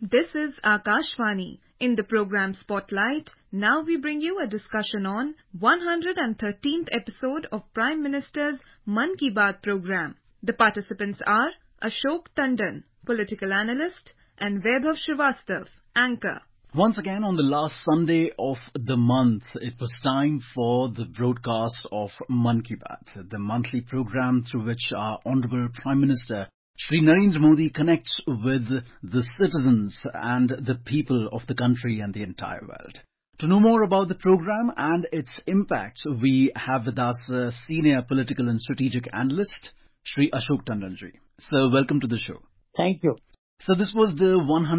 This is Akashvani. In the program Spotlight, now we bring you a discussion on 113th episode of Prime Minister's Mann Ki Baat program. The participants are Ashok Tandon, political analyst, and Vaibhav Srivastav, anchor. Once again, on the last Sunday of the month, it was time for the broadcast of Mann Ki Baat, the monthly program through which our Honourable Prime Minister Shri Narendra Modi connects with the citizens and the people of the country and the entire world. To know more about the program and its impact, we have with us senior political and strategic analyst Shri Ashok Tandon ji. So, welcome to the show. Thank you. So this was the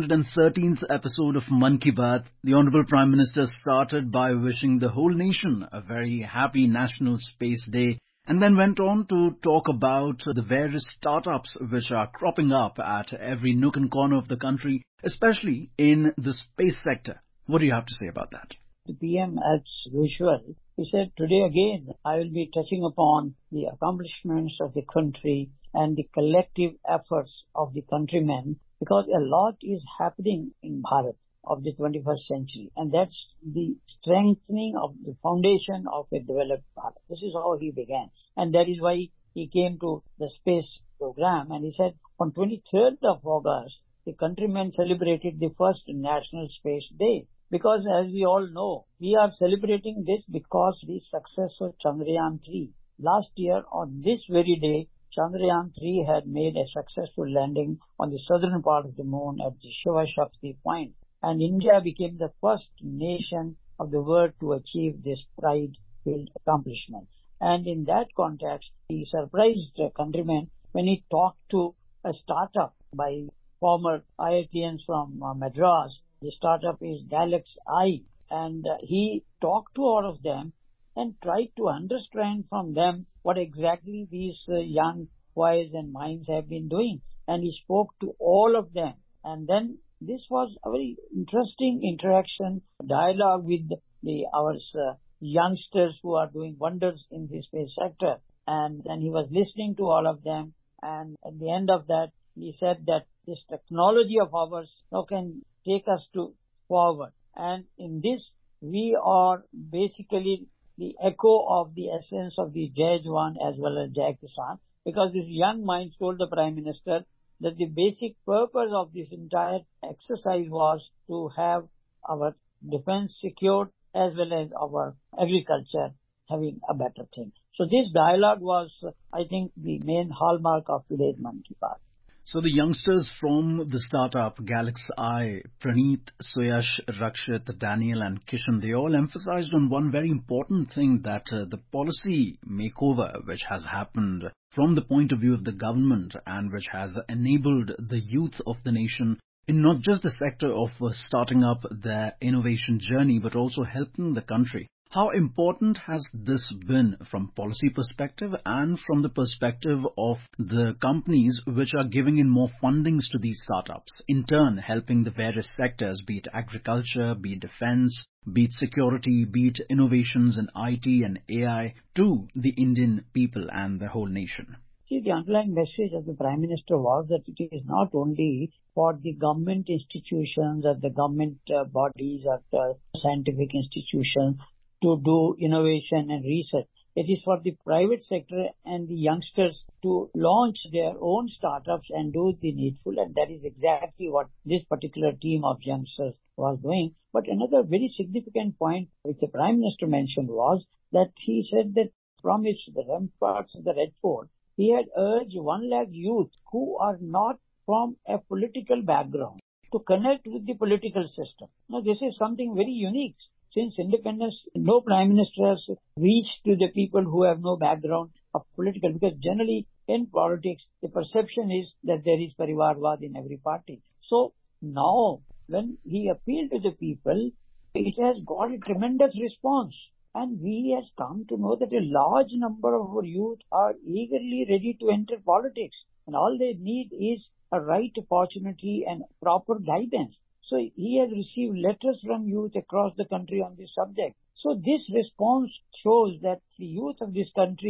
113th episode of Mann Ki Baat. The Honourable Prime Minister started by wishing the whole nation a very happy National Space Day, and then went on to talk about the various startups which are cropping up at every nook and corner of the country, especially in the space sector. What do you have to say about that? The PM, as usual, he said, today again I will be touching upon the accomplishments of the country and the collective efforts of the countrymen, because a lot is happening in Bharat of the 21st century, and that's the strengthening of the foundation of a developed Bharat. This is how he began, and that is why he came to the space program, and he said on 23rd of August, the countrymen celebrated the first National Space Day, because as we all know, we are celebrating this because the success of Chandrayaan-3. Last year, on this very day, Chandrayaan-3 had made a successful landing on the southern part of the moon at the Shiva Shakti point, and India became the first nation of the world to achieve this pride-filled accomplishment. And in that context, he surprised the countrymen when he talked to a startup by former IITians from Madras. The startup is Galaxy Eye, and he talked to all of them and tried to understand from them what exactly these young boys and minds have been doing. And he spoke to all of them. And then this was a very interesting interaction, dialogue with our youngsters who are doing wonders in the space sector. And then he was listening to all of them. And at the end of that, he said that this technology of ours now can take us forward. And in this, we are basically the echo of the essence of the Jai Jawan as well as Jai Kisan, because this young minds told the Prime Minister that the basic purpose of this entire exercise was to have our defense secured as well as our agriculture having a better thing. So this dialogue was, I think, the main hallmark of today's Mann Ki Baat. So the youngsters from the startup Galaxy Eye, Praneeth, Suyash, Rakshit, Daniel and Kishan, they all emphasized on one very important thing, that the policy makeover which has happened from the point of view of the government and which has enabled the youth of the nation in not just the sector of starting up their innovation journey but also helping the country. How important has this been from policy perspective and from the perspective of the companies which are giving in more fundings to these startups, in turn helping the various sectors, be it agriculture, be it defense, be it security, be it innovations in IT and AI, to the Indian people and the whole nation? See, the underlying message of the Prime Minister was that it is not only for the government institutions or the government bodies or scientific institutions to do innovation and research. It is for the private sector and the youngsters to launch their own startups and do the needful, and that is exactly what this particular team of youngsters was doing. But another very significant point which the Prime Minister mentioned was that he said that from the ramparts of the Red Fort, he had urged 1 lakh youth who are not from a political background to connect with the political system. Now, this is something very unique. Since independence, no Prime Minister has reached to the people who have no background of political, because generally in politics, the perception is that there is Parivarvad in every party. So now, when he appealed to the people, it has got a tremendous response. And we has come to know that a large number of our youth are eagerly ready to enter politics. And all they need is a right opportunity and proper guidance. So he has received letters from youth across the country on this subject. So this response shows that the youth of this country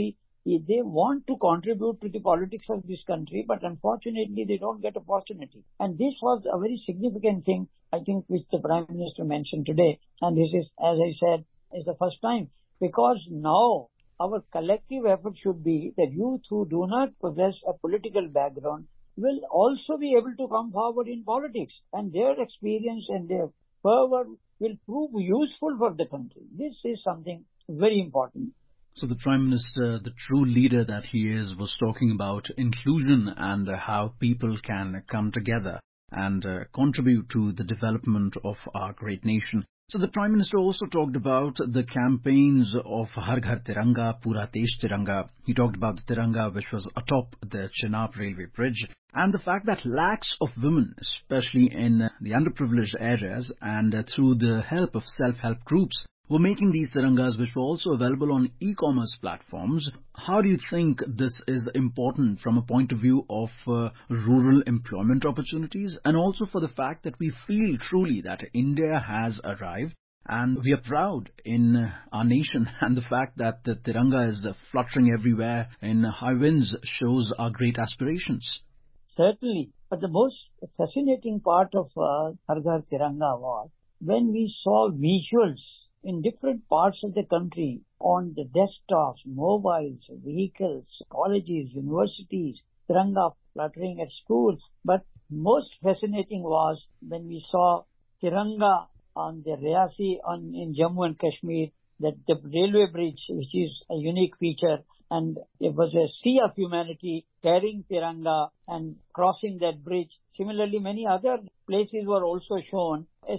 They want to contribute to the politics of this country, but unfortunately they don't get opportunity. And this was a very significant thing, I think, which the Prime Minister mentioned today. And this is, as I said, is the first time. Because now our collective effort should be that youth who do not possess a political background will also be able to come forward in politics. And their experience and their fervor will prove useful for the country. This is something very important. So the Prime Minister, the true leader that he is, was talking about inclusion and how people can come together and contribute to the development of our great nation. So the Prime Minister also talked about the campaigns of Har Ghar Tiranga, Pura Desh Tiranga. He talked about the Tiranga which was atop the Chenab railway bridge and the fact that lakhs of women, especially in the underprivileged areas and through the help of self-help groups, were making these tirangas, which were also available on e-commerce platforms. How do you think this is important from a point of view of rural employment opportunities, and also for the fact that we feel truly that India has arrived and we are proud in our nation, and the fact that the tiranga is fluttering everywhere in high winds shows our great aspirations? Certainly, but the most fascinating part of Har Ghar Tiranga was when we saw visuals in different parts of the country on the desktops, mobiles, vehicles, colleges, universities, Tiranga fluttering at schools. But most fascinating was when we saw Tiranga on the Riyasi in Jammu and Kashmir, that the railway bridge, which is a unique feature, and it was a sea of humanity carrying Tiranga and crossing that bridge. Similarly, many other places were also shown. A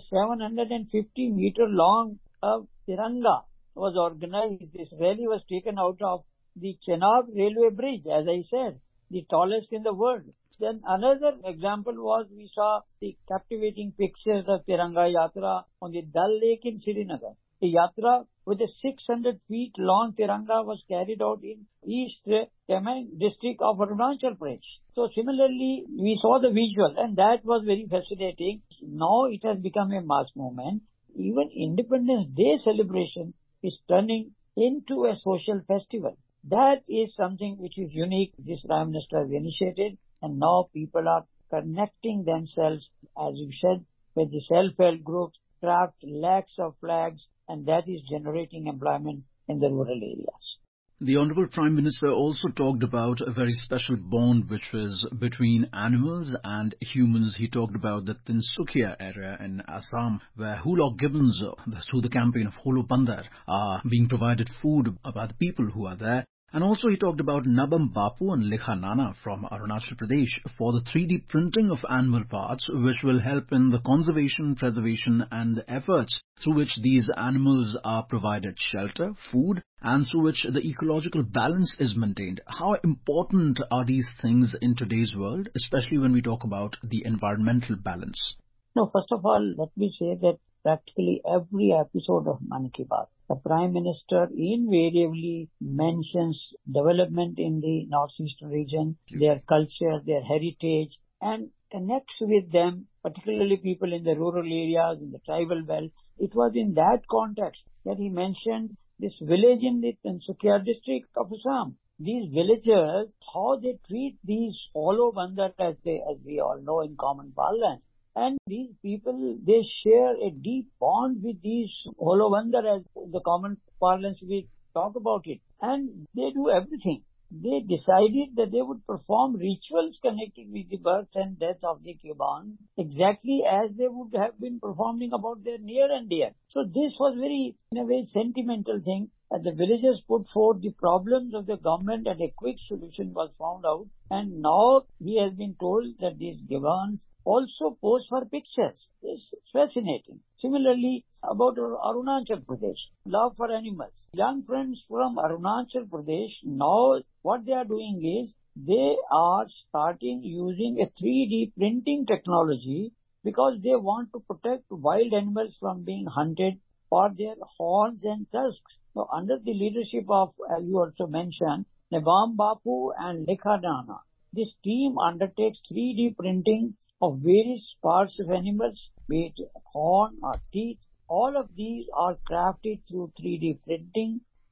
750-meter long Tiranga was organized. This rally was taken out of the Chenab railway bridge, as I said, the tallest in the world. Then another example was we saw the captivating pictures of Tiranga Yatra on the Dal Lake in Srinagar. The Yatra with a 600 feet long Tiranga was carried out in East Temang district of Arunachal Pradesh. So similarly, we saw the visual and that was very fascinating. Now it has become a mass movement. Even Independence Day celebration is turning into a social festival. That is something which is unique. This Prime Minister has initiated, and now people are connecting themselves, as you said, with the self-help groups, craft lakhs of flags, and that is generating employment in the rural areas. The Honourable Prime Minister also talked about a very special bond which was between animals and humans. He talked about the Tinsukia area in Assam, where Hulok gibbons, through the campaign of Holo Bandar, are being provided food by the people who are there. And also he talked about Nabam Bapu and Likha Nana from Arunachal Pradesh for the 3D printing of animal parts, which will help in the conservation, preservation and efforts through which these animals are provided shelter, food, and through which the ecological balance is maintained. How important are these things in today's world, especially when we talk about the environmental balance? No, first of all, let me say that practically every episode of Man Ki Baat, the Prime Minister invariably mentions development in the northeastern region, their culture, their heritage, and connects with them, particularly people in the rural areas, in the tribal belt. It was in that context that he mentioned this village in the Tinsukia district of Assam. These villagers, how they treat these Holo Bandar, as we all know in common parlance. And these people, they share a deep bond with these Holo Bandar, as the common parlance we talk about it. And they do everything. They decided that they would perform rituals connected with the birth and death of the Cuban, exactly as they would have been performing about their near and dear. So this was very, in a way, sentimental thing. And the villagers put forth the problems of the government and a quick solution was found out. And now he has been told that these Givans also pose for pictures. It's fascinating. Similarly, about Arunachal Pradesh, love for animals. Young friends from Arunachal Pradesh, now what they are doing is they are starting using a 3D printing technology because they want to protect wild animals from being hunted for their horns and tusks. So under the leadership of, as you also mentioned, Nabam Bapu and Likha Nana, this team undertakes 3D printing of various parts of animals, be it horn or teeth. All of these are crafted through 3D printing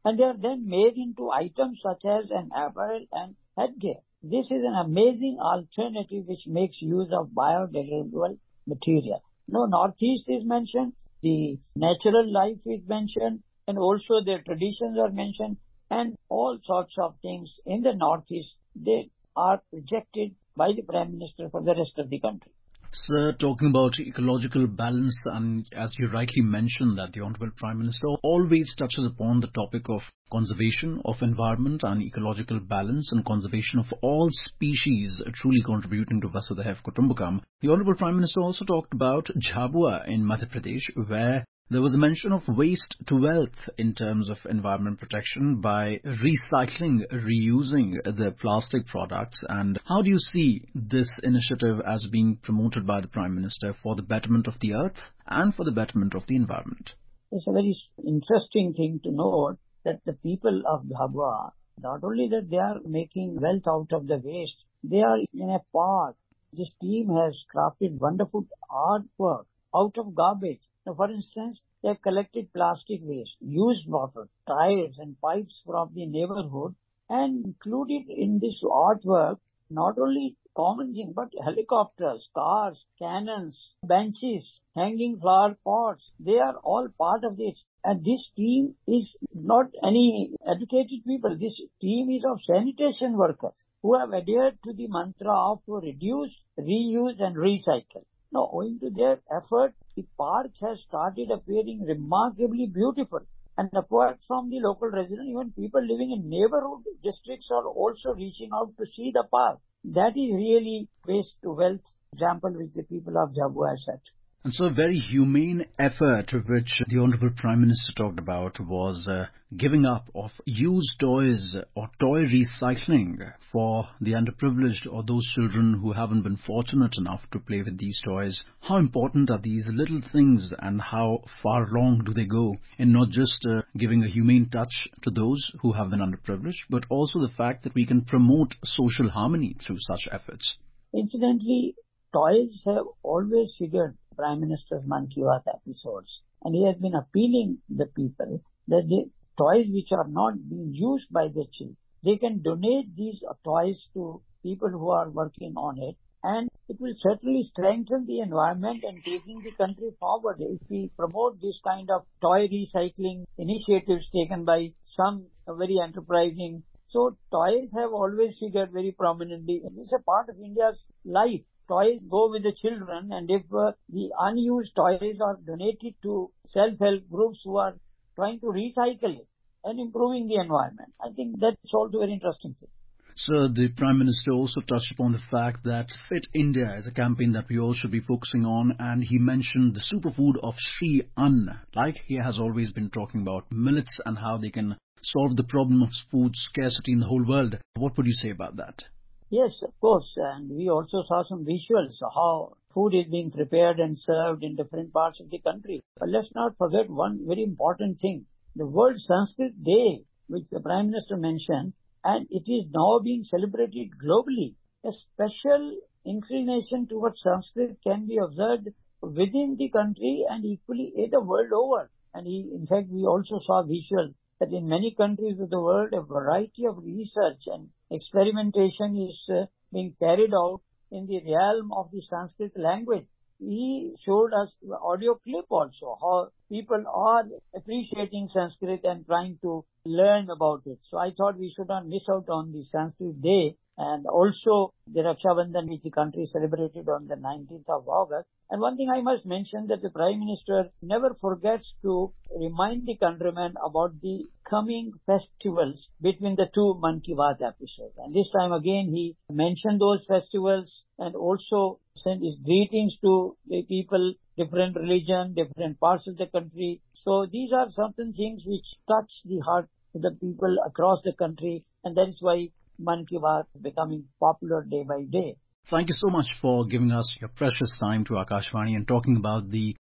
and they are then made into items such as an apparel and headgear. This is an amazing alternative which makes use of biodegradable material. No, Northeast is mentioned, the natural life is mentioned, and also their traditions are mentioned, and all sorts of things in the Northeast, they are rejected by the Prime Minister for the rest of the country. Sir, talking about ecological balance, and as you rightly mentioned that the Honorable Prime Minister always touches upon the topic of conservation of environment and ecological balance and conservation of all species truly contributing to Vasudhaiv Kutumbakam. The Honorable Prime Minister also talked about Jhabua in Madhya Pradesh, where there was a mention of waste to wealth in terms of environment protection by recycling, reusing the plastic products. And how do you see this initiative as being promoted by the Prime Minister for the betterment of the earth and for the betterment of the environment? It's a very interesting thing to note that the people of Jhabua, not only that they are making wealth out of the waste, they are in a park. This team has crafted wonderful artwork out of garbage. Now, for instance, they have collected plastic waste, used bottles, tires and pipes from the neighborhood and included in this artwork not only common things but helicopters, cars, cannons, benches, hanging flower pots. They are all part of this. And this team is not any educated people. This team is of sanitation workers who have adhered to the mantra of reduce, reuse and recycle. Now, owing to their effort, the park has started appearing remarkably beautiful. And apart from the local residents, even people living in neighborhood districts are also reaching out to see the park. That is really waste to wealth example which the people of Jhabua have set. And so a very humane effort which the Honorable Prime Minister talked about was giving up of used toys or toy recycling for the underprivileged or those children who haven't been fortunate enough to play with these toys. How important are these little things and how far along do they go in not just giving a humane touch to those who have been underprivileged, but also the fact that we can promote social harmony through such efforts? Incidentally, toys have always figured Prime Minister's Mann Ki Baat episodes, and he has been appealing the people that the toys which are not being used by the children, they can donate these toys to people who are working on it, and it will certainly strengthen the environment and taking the country forward if we promote this kind of toy recycling initiatives taken by some very enterprising. So toys have always figured very prominently, and it's a part of India's life. Toys go with the children, and if the unused toys are donated to self-help groups who are trying to recycle it and improving the environment, I think that's also a very interesting thing. So the Prime Minister also touched upon the fact that Fit India is a campaign that we all should be focusing on, and he mentioned the superfood of Shri Ann, like he has always been talking about millets and how they can solve the problem of food scarcity in the whole world. What would you say about that? Yes, of course, and we also saw some visuals of how food is being prepared and served in different parts of the country. But let's not forget one very important thing. The World Sanskrit Day, which the Prime Minister mentioned, and it is now being celebrated globally. A special inclination towards Sanskrit can be observed within the country and equally the world over. And in fact, we also saw visuals that in many countries of the world, a variety of research and experimentation is being carried out in the realm of the Sanskrit language. He showed us the audio clip also, how people are appreciating Sanskrit and trying to learn about it. So I thought we should not miss out on the Sanskrit Day, and also the Raksha Bandhan which the country celebrated on the 19th of August. And one thing I must mention that the Prime Minister never forgets to remind the countrymen about the coming festivals between the two Mann Ki Baat episodes. And this time again he mentioned those festivals and also sent his greetings to the people, different religion, different parts of the country. So these are certain things which touch the heart of the people across the country, and that is why Mann Ki Baat is becoming popular day by day. Thank you so much for giving us your precious time to Akashvani and talking about the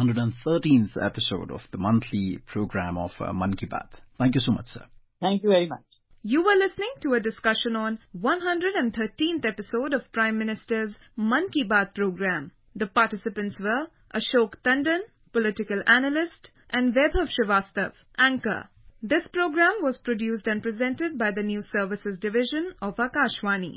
113th episode of the monthly program of Mann Ki Baat. Thank you so much, sir. Thank you very much. You were listening to a discussion on 113th episode of Prime Minister's Mann Ki Baat program. The participants were Ashok Tandon, political analyst, and Vaibhav Srivastav, anchor. This program was produced and presented by the News Services Division of Akashvani.